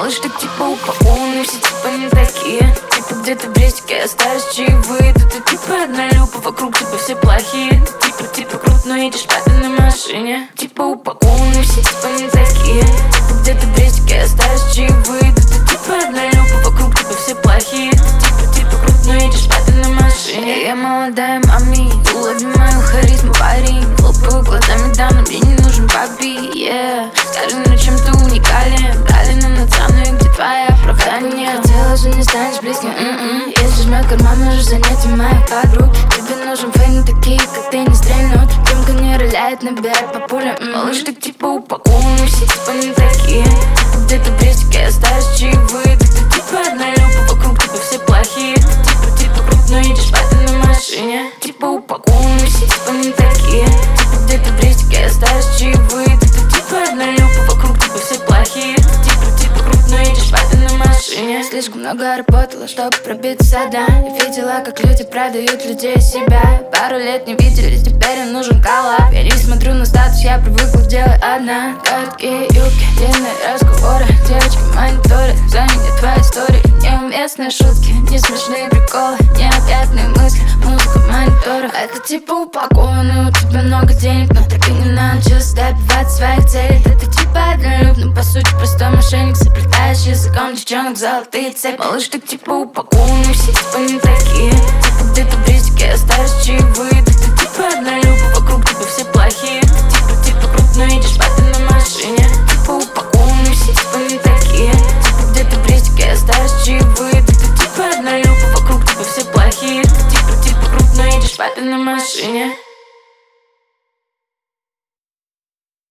Малыш, ты типа упакованный, все типа не такие. Типа где-то в брестике оставишь чаевые. Ты типа однолюб, вокруг тебя все плохие. Ты типа крут, но едешь папе на машине. Типа упакованный, все типа не такие. Типа где-то в брестике оставишь чаевые. Ты типа однолюб, вокруг тебя все плохие. Ты типа крут, но едешь папе на машине. Я молодая мами, улови мою харизму, парень. Хлопаю глазами, да, но мне не нужен папи, yeah. Скажи, ну чем ты уникален? Галина на цану, где твоя оправдание? Хотела же, не станешь близким, Если жмет карман, можешь занять и моих подруг. Тебе нужен фейн, такие, как ты, не стрельнут. Дымка не роляет, набирает по пулям, Малыш, ты типа упакованный, все типа не такие. Где-то в брестике оставишь чаевые. Ты типа однолюб, вокруг тебя все плохие. Ты типа крут, но едешь папе на машине. Типа упакованный, все типа не такие. Типа где-то в брестике оставишь чаевые. Ты типа однолюб, вокруг тебя все плохие. Типа крут, но едешь папе на машине. Слишком много работала, чтобы пробиться до. Я видела, как люди продают людей себя. Пару лет не видели, теперь им нужен коллаб. Я не смотрю на статус, я привыкла делать одна. Короткие юбки, длинные разговоры. Девочки мониторят, за меня твоя история. Неуместные шутки, не смешные приколы, необъятные мысли, музыка в мониторах. Это типа упакованный, у тебя много денег, но так и не научился добивать своих целей. Ты типа однолюб, но по сути простой мошенник. Заплетаешь языком девчонок золотые цепи. Малыш, ты типа упакованный, все типа не такие. Типа где-то в брестике оставишь чаевые. Ты типа однолюб, вокруг тебя все плохие. Ты типа крут, но едешь папе на машине. Типа упакованный, все типа не такие. Типа где-то в брестике оставишь чаевые. Ты типа однолюб, вокруг тебя все плохие. Ты типа крут, но едешь папе на машине.